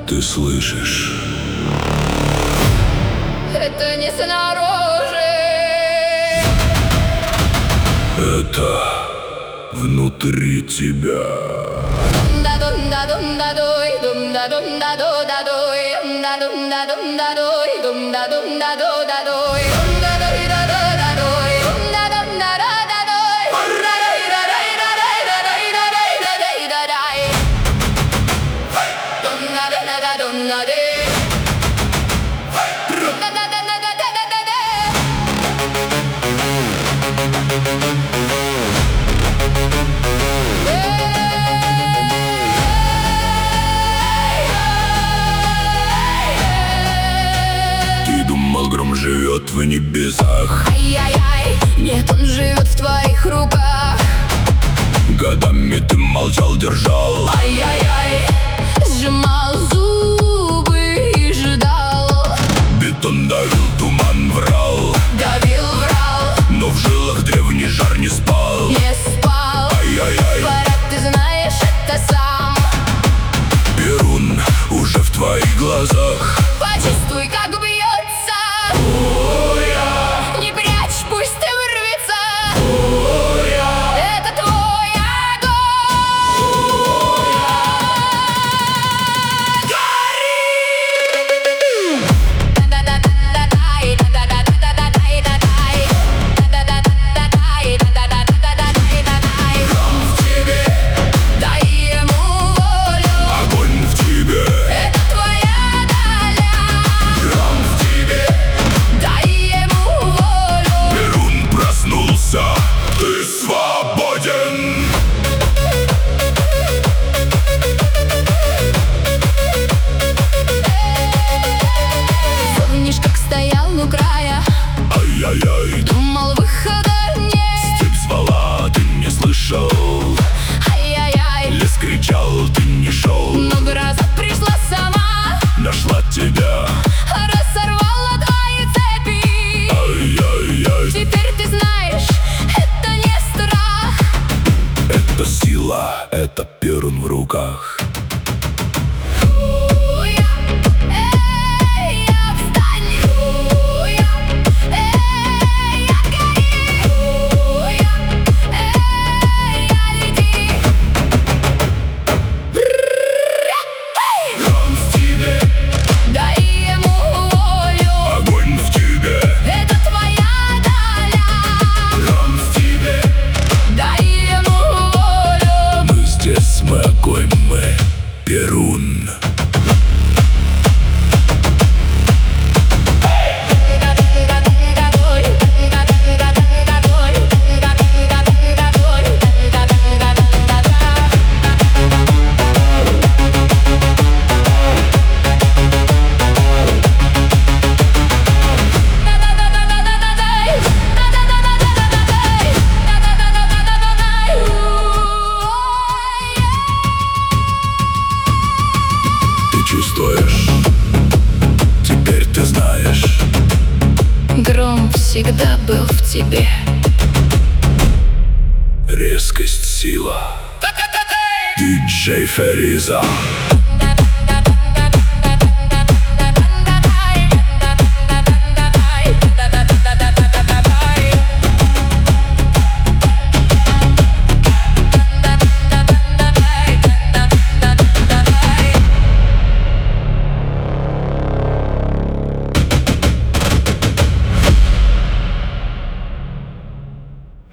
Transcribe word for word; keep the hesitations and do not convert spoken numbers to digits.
Ты слышишь? Это не снаружи. Это внутри тебя. Ты думал, гром живет в небесах? Ай-яй-яй, нет, он живет в твоих руках. Годами ты молчал, держал. Ай-яй-яй, сжимал зубы и ждал. Бетон давил, туман врал. Давил, врал, но в жилах древний жар не спал. не спал. Ай-яй-яй, Пора, ты знаешь это сам. Перун уже в твоих глазах. Почувствуй, как бьется. Не прячь, пусть ты вырвется. Это твой огонь. Гром в тебе, дай ему волю. Огонь в тебе, Это твоя доля. гром в тебе. Дай ему волю. Перун проснулся, ты свободен. Помнишь, как стоял у края? Ай-яй-яй, Думал, выхода нет. степь звала, ты не слышал. Ай-яй-яй, Лес кричал, ты не шел. но гроза пришла сама. Нашла тебя. Разорвала твои цепи. Ай-яй-яй, Теперь ты знаешь, это не страх. это сила, это Перун в руках. Уя, эй, я встань. Уя, эй, я гори. Уя, эй, я лети. Гром в тебе, Дай ему волю. огонь в тебе. Это твоя доля. Гром в тебе, Дай ему волю. мы здесь, мы огонь, мы Перун. Ты чувствуешь? Теперь ты знаешь. Гром всегда был в тебе. Резкость, сила. Диджей Фериза.